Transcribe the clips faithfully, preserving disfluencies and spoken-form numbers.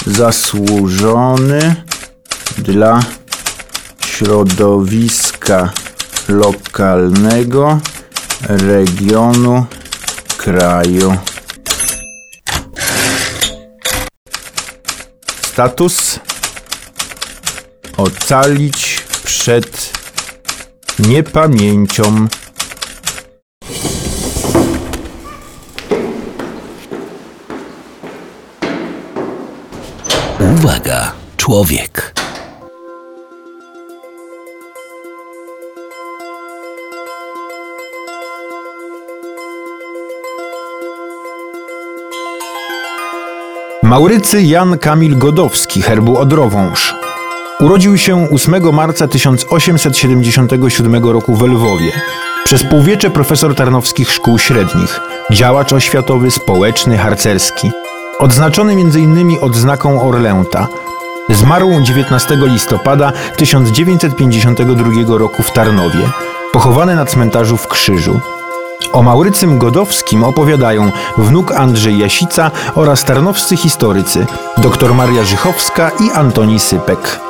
zasłużony dla środowiska lokalnego, regionu, kraju. Status: ocalić przed niepamięcią. Uwaga, człowiek. Maurycy Jan Kamil Godowski, herbu Odrowąż. Urodził się ósmego marca tysiąc osiemset siedemdziesiątego siódmego roku w Lwowie. Przez półwiecze profesor tarnowskich szkół średnich, działacz oświatowy, społeczny, harcerski. Odznaczony między innymi odznaką Orlęta. Zmarł dziewiętnastego listopada tysiąc dziewięćset pięćdziesiątego drugiego roku w Tarnowie. Pochowany na cmentarzu w Krzyżu. O Maurycym Godowskim opowiadają wnuk Andrzej Jasica oraz tarnowscy historycy dr Maria Żychowska i Antoni Sypek.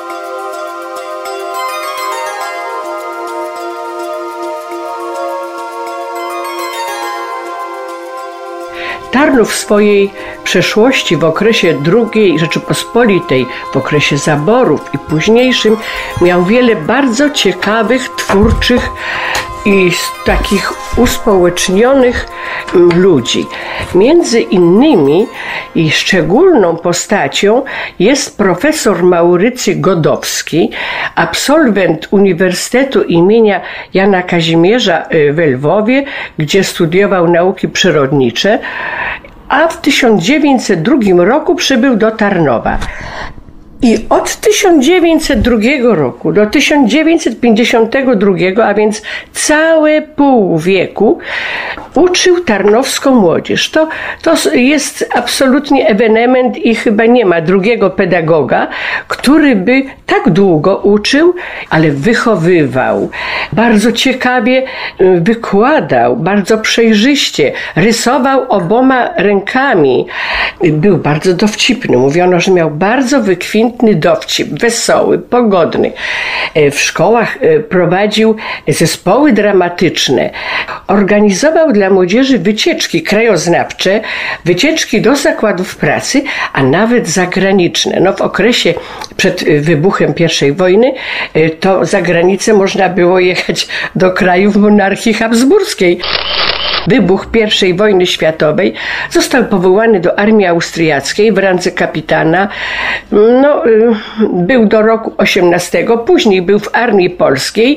Tarnów w swojej przeszłości w okresie drugiej Rzeczypospolitej, w okresie zaborów i późniejszym miał wiele bardzo ciekawych, twórczych i takich uspołecznionych ludzi. Między innymi i szczególną postacią jest profesor Maurycy Godowski, absolwent Uniwersytetu imienia Jana Kazimierza w Lwowie, gdzie studiował nauki przyrodnicze, a w tysiąc dziewięćset drugim roku przybył do Tarnowa. I od tysiąc dziewięćset drugiego roku do tysiąc dziewięćset pięćdziesiątego drugiego, a więc całe pół wieku, uczył tarnowską młodzież. To, to jest absolutnie ewenement i chyba nie ma drugiego pedagoga, który by tak długo uczył, ale wychowywał. Bardzo ciekawie wykładał, bardzo przejrzyście, rysował oboma rękami. Był bardzo dowcipny. Mówiono, że miał bardzo wykwintny dowcip, wesoły, pogodny. W szkołach prowadził zespoły dramatyczne. Organizował dla młodzieży wycieczki krajoznawcze, wycieczki do zakładów pracy, a nawet zagraniczne. No w okresie przed wybuchem pierwszej wojny to za granicę można było jechać do krajów monarchii habsburskiej. Wybuch pierwszej wojny światowej, został powołany do armii austriackiej w randze kapitana. No, był do roku osiemnastego, później był w armii polskiej,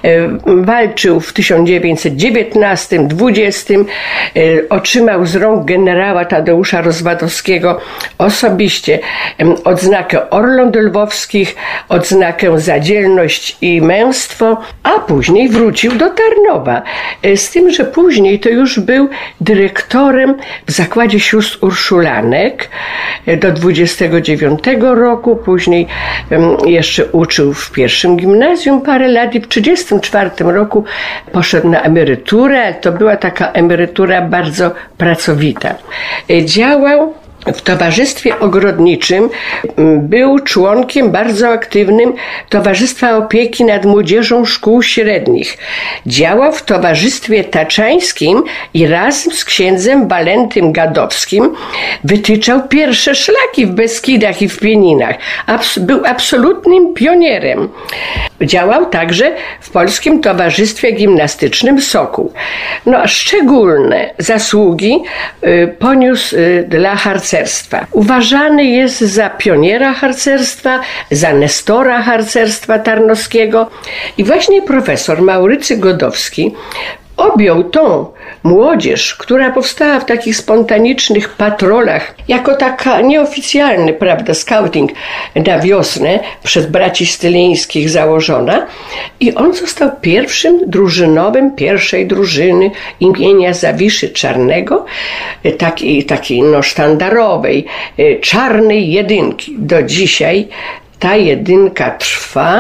walczył w tysiąc dziewięćset dziewiętnastym dwudziestym, otrzymał z rąk generała Tadeusza Rozwadowskiego osobiście odznakę Orląt Lwowskich, odznakę za dzielność i męstwo, a później wrócił do Tarnowa. Z tym, że później to już był dyrektorem w zakładzie sióstr Urszulanek do dwudziestego dziewiątego roku, później jeszcze uczył w pierwszym gimnazjum parę lat i w trzydziestym czwartym roku poszedł na emeryturę. To była taka emerytura bardzo pracowita. Działał w Towarzystwie Ogrodniczym, był członkiem bardzo aktywnym Towarzystwa Opieki nad Młodzieżą Szkół Średnich. Działał w Towarzystwie Taczańskim i razem z księdzem Walentym Gadowskim wytyczał pierwsze szlaki w Beskidach i w Pieninach. Abs- był absolutnym pionierem. Działał także w Polskim Towarzystwie Gimnastycznym Sokół. No, a szczególne zasługi y, poniósł y, dla harcerstwa. Uważany jest za pioniera harcerstwa, za nestora harcerstwa tarnowskiego i właśnie profesor Maurycy Godowski objął tą młodzież, która powstała w takich spontanicznych patrolach, jako taka nieoficjalny, prawda, scouting na wiosnę przez braci Stylińskich założona, i on został pierwszym drużynowym pierwszej drużyny imienia Zawiszy Czarnego, takiej, takiej no sztandarowej, czarnej jedynki. Do dzisiaj ta jedynka trwa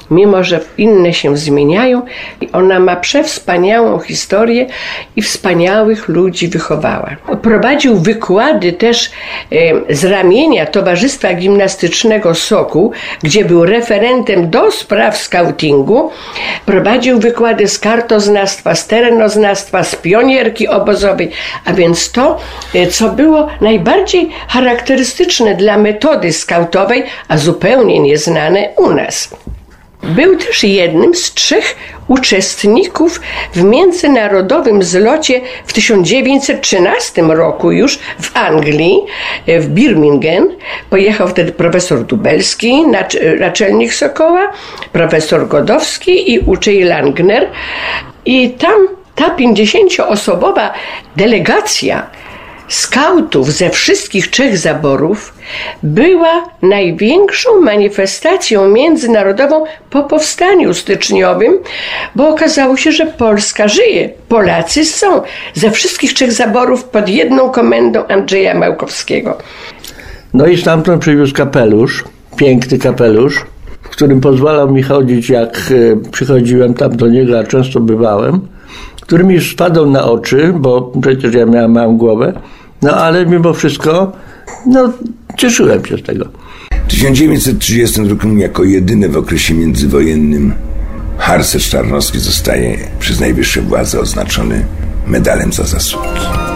mimo że inne się zmieniają, ona ma przewspaniałą historię i wspaniałych ludzi wychowała. Prowadził wykłady też e, z ramienia Towarzystwa Gimnastycznego Sokół, gdzie był referentem do spraw skautingu. Prowadził wykłady z kartoznawstwa, z terenoznawstwa, z pionierki obozowej, a więc to, e, co było najbardziej charakterystyczne dla metody skautowej, a zupełnie nieznane u nas. Był też jednym z trzech uczestników w międzynarodowym zlocie w tysiąc dziewięćset trzynastym roku już w Anglii, w Birmingham. Pojechał wtedy profesor Dubelski, naczelnik Sokoła, profesor Godowski i uczeń Langner. I tam ta pięćdziesięcioosobowa delegacja skautów ze wszystkich trzech zaborów była największą manifestacją międzynarodową po powstaniu styczniowym, bo okazało się, że Polska żyje. Polacy są ze wszystkich trzech zaborów pod jedną komendą Andrzeja Małkowskiego. No i stamtąd przywiózł kapelusz, piękny kapelusz, w którym pozwalał mi chodzić, jak przychodziłem tam do niego, a często bywałem, który mi spadał na oczy, bo przecież ja miałem małą głowę, no ale mimo wszystko, no cieszyłem się z tego. W tysiąc dziewięćset trzydziestym drugim jako jedyny w okresie międzywojennym harcerz tarnowski zostaje przez najwyższe władze oznaczony medalem za zasługi.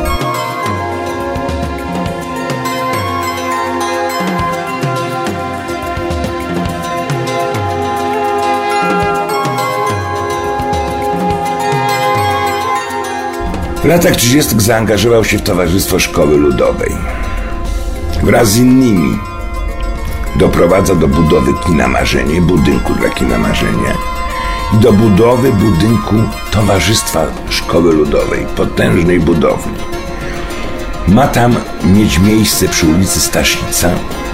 W latach trzydziestych zaangażował się w Towarzystwo Szkoły Ludowej. Wraz z innymi doprowadza do budowy Kina Marzenie, budynku dla Kina Marzenie i do budowy budynku Towarzystwa Szkoły Ludowej, potężnej budowli. Ma tam mieć miejsce przy ulicy Staszica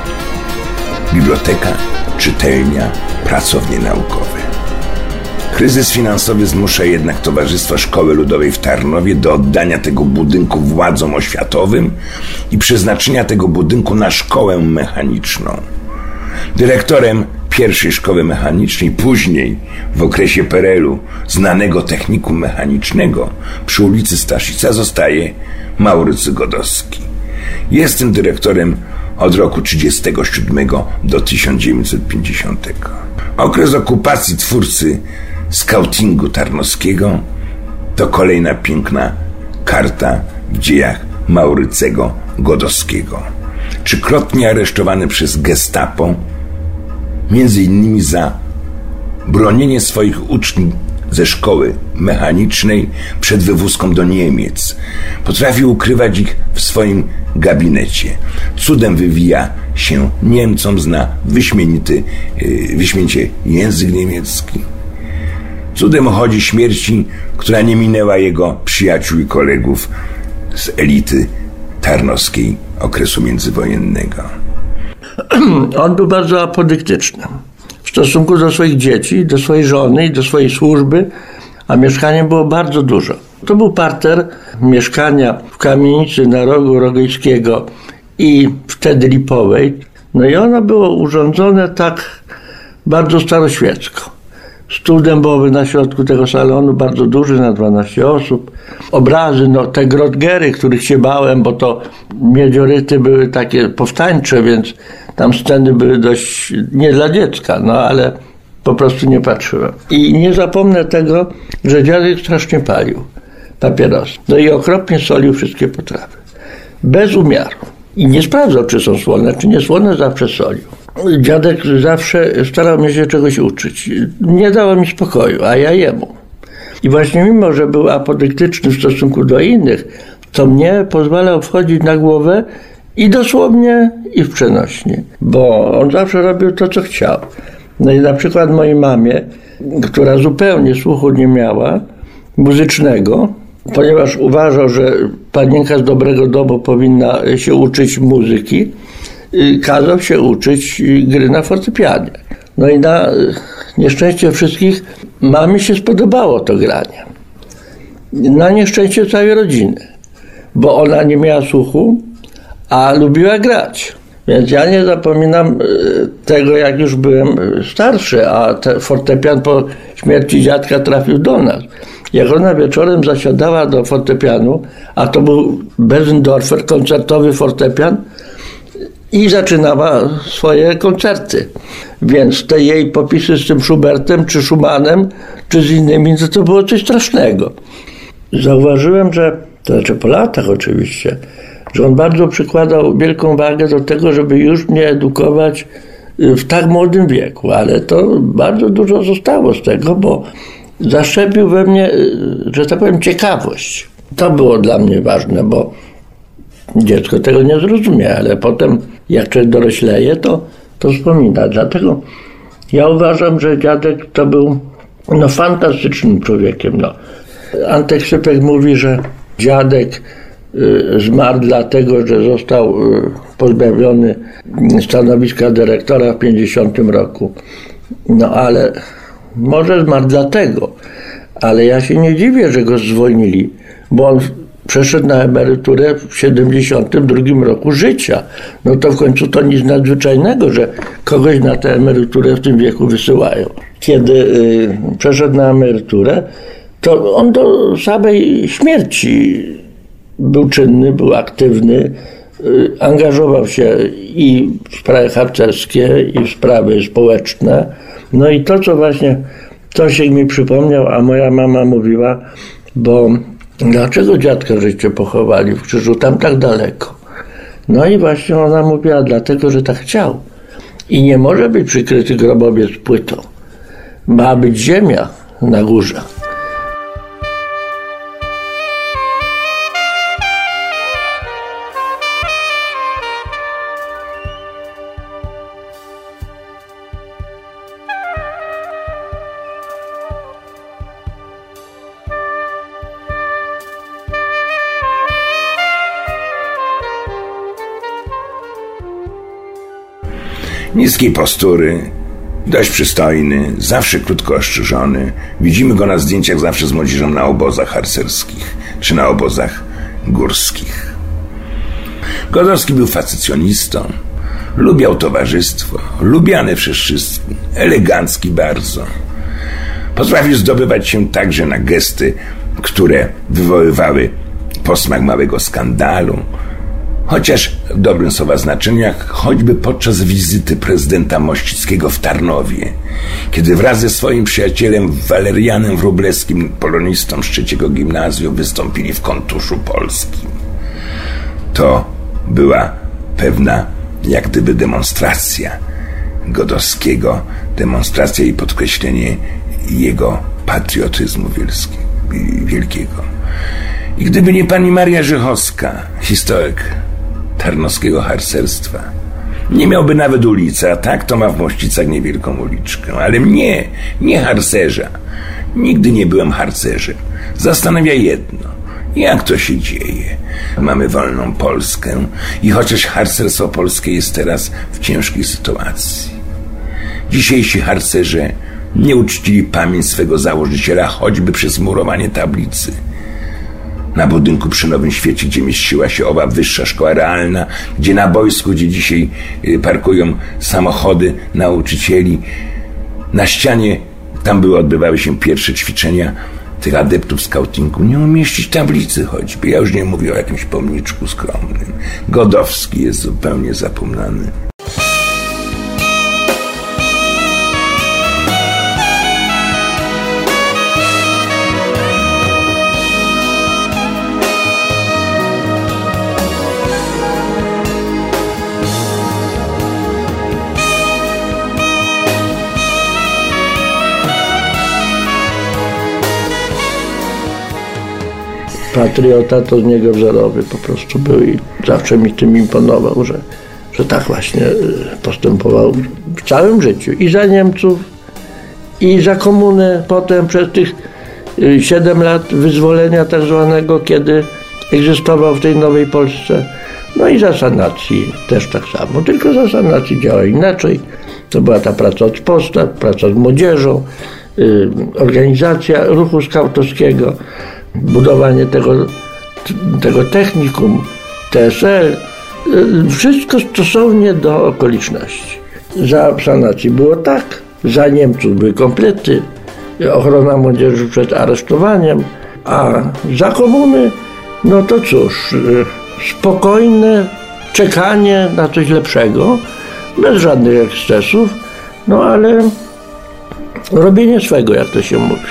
biblioteka, czytelnia, pracownie naukowe. Kryzys finansowy zmusza jednak Towarzystwo Szkoły Ludowej w Tarnowie do oddania tego budynku władzom oświatowym i przeznaczenia tego budynku na szkołę mechaniczną. Dyrektorem pierwszej szkoły mechanicznej, później w okresie P R L u znanego technikum mechanicznego przy ulicy Staszica zostaje Maurycy Godowski. Jest tym dyrektorem od roku trzydziestego siódmego do tysiąc dziewięćset pięćdziesiątego. Okres okupacji twórcy skautingu tarnowskiego to kolejna piękna karta w dziejach Maurycego Godowskiego. Trzykrotnie aresztowany przez gestapo, między innymi za bronienie swoich uczniów ze szkoły mechanicznej przed wywózką do Niemiec. Potrafił ukrywać ich w swoim gabinecie. Cudem wywija się Niemcom, zna wyśmienity, wyśmienicie język niemiecki. Cudem uchodzi śmierci, która nie minęła jego przyjaciół i kolegów z elity tarnowskiej okresu międzywojennego. On był bardzo apodyktyczny w stosunku do swoich dzieci, do swojej żony i do swojej służby, a mieszkania było bardzo dużo. To był parter mieszkania w kamienicy na rogu Rogojskiego i wtedy Lipowej. No i ono było urządzone tak bardzo staroświecko. Stół dębowy na środku tego salonu, bardzo duży, na dwanaście osób. Obrazy, no te grotgery, których się bałem, bo to miedzioryty były takie powstańcze, więc tam sceny były dość nie dla dziecka, no ale po prostu nie patrzyłem. I nie zapomnę tego, że dziadek strasznie palił papierosy. No i okropnie solił wszystkie potrawy. Bez umiaru. I nie sprawdzał, czy są słone, czy nie słone, zawsze solił. Dziadek zawsze starał mnie się czegoś uczyć. Nie dało mi spokoju, a ja jemu. I właśnie mimo, że był apodyktyczny w stosunku do innych, to mnie pozwalał wchodzić na głowę i dosłownie, i w przenośnie. Bo on zawsze robił to, co chciał. No i na przykład mojej mamie, która zupełnie słuchu nie miała, muzycznego, ponieważ uważał, że panienka z dobrego domu powinna się uczyć muzyki, kazał się uczyć gry na fortepianie. No i na nieszczęście wszystkich mamie się spodobało to granie. Na nieszczęście całej rodziny, bo ona nie miała słuchu, a lubiła grać. Więc ja nie zapominam tego, jak już byłem starszy, a te fortepian po śmierci dziadka trafił do nas. Jak ona wieczorem zasiadała do fortepianu, a to był Bösendorfer, koncertowy fortepian, i zaczynała swoje koncerty. Więc te jej popisy z tym Schubertem, czy Schumannem, czy z innymi, to, to było coś strasznego. Zauważyłem, że, to znaczy po latach oczywiście, że on bardzo przykładał wielką wagę do tego, żeby już mnie edukować w tak młodym wieku, ale to bardzo dużo zostało z tego, bo zaszczepił we mnie, że tak powiem, ciekawość. To było dla mnie ważne, bo dziecko tego nie zrozumie, ale potem jak człowiek dorośleje, to, to wspomina. Dlatego ja uważam, że dziadek to był no, fantastycznym człowiekiem. No. Antek Sypek mówi, że dziadek y, zmarł dlatego, że został y, pozbawiony stanowiska dyrektora w pięćdziesiątym roku. No ale może zmarł dlatego, ale ja się nie dziwię, że go zwolnili, bo on przeszedł na emeryturę w siedemdziesiątym drugim roku życia. No to w końcu to nic nadzwyczajnego, że kogoś na tę emeryturę w tym wieku wysyłają. Kiedy y, przeszedł na emeryturę, to on do samej śmierci był czynny, był aktywny, y, angażował się i w sprawy harcerskie, i w sprawy społeczne. No i to, co właśnie Tosiek mi przypomniał, a moja mama mówiła, bo dlaczego dziadka żeście pochowali w Krzyżu tam tak daleko? No i właśnie ona mówiła, dlatego, że tak chciał. I nie może być przykryty grobowiec płytą. Ma być ziemia na górze. Niskiej postury, dość przystojny, zawsze krótko ostrzyżony. Widzimy go na zdjęciach zawsze z młodzieżą na obozach harcerskich czy na obozach górskich. Godowski był facecjonistą, lubiał towarzystwo, lubiany przez wszystkich, elegancki bardzo. Potrafił zdobywać się także na gesty, które wywoływały posmak małego skandalu, chociaż w dobrym słowa znaczeniu, jak choćby podczas wizyty prezydenta Mościckiego w Tarnowie, kiedy wraz ze swoim przyjacielem Walerianem Wróblewskim, polonistą z trzeciego gimnazjum, wystąpili w kontuszu polskim. To była pewna jak gdyby demonstracja Godowskiego, demonstracja i podkreślenie jego patriotyzmu wielkiego. I gdyby nie pani Maria Żychowska, historyk tarnowskiego harcerstwa, nie miałby nawet ulicy, a tak to ma w Mościcach niewielką uliczkę. Ale mnie, nie harcerza, nigdy nie byłem harcerzem, zastanawia jedno: jak to się dzieje? Mamy wolną Polskę i chociaż harcerstwo polskie jest teraz w ciężkiej sytuacji. Dzisiejsi harcerze nie uczcili pamięć swego założyciela choćby przez murowanie tablicy na budynku przy Nowym Świecie, gdzie mieściła się owa wyższa szkoła realna, gdzie na boisku, gdzie dzisiaj parkują samochody nauczycieli. Na ścianie, tam były, odbywały się pierwsze ćwiczenia tych adeptów skautingu. Nie umieścić tablicy choćby. Ja już nie mówię o jakimś pomniczku skromnym. Godowski jest zupełnie zapomniany. Patriota to z niego wzorowy po prostu był i zawsze mi tym imponował, że, że tak właśnie postępował w całym życiu. I za Niemców, i za komunę potem przez tych siedem lat wyzwolenia tak zwanego, kiedy egzystował w tej nowej Polsce. No i za sanacji też tak samo, tylko za sanacji działa inaczej. To była ta praca od podstaw, praca z młodzieżą, yy, organizacja ruchu skautowskiego, budowanie tego, tego technikum, T S L, Wszystko stosownie do okoliczności. Za sanacji było tak, za Niemców były komplety, ochrona młodzieży przed aresztowaniem, a za komuny, no to cóż, spokojne czekanie na coś lepszego, bez żadnych ekscesów, no ale robienie swego, jak to się mówi.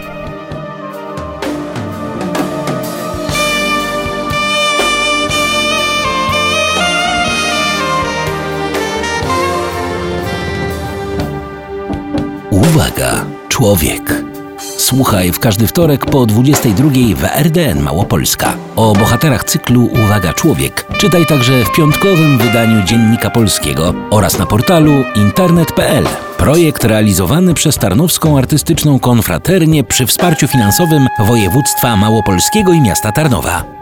Uwaga, człowiek. Słuchaj w każdy wtorek po dwudziestej drugiej w R D N Małopolska. O bohaterach cyklu Uwaga, człowiek czytaj także w piątkowym wydaniu Dziennika Polskiego oraz na portalu internet kropka p l. Projekt realizowany przez Tarnowską Artystyczną Konfraternię przy wsparciu finansowym województwa małopolskiego i miasta Tarnowa.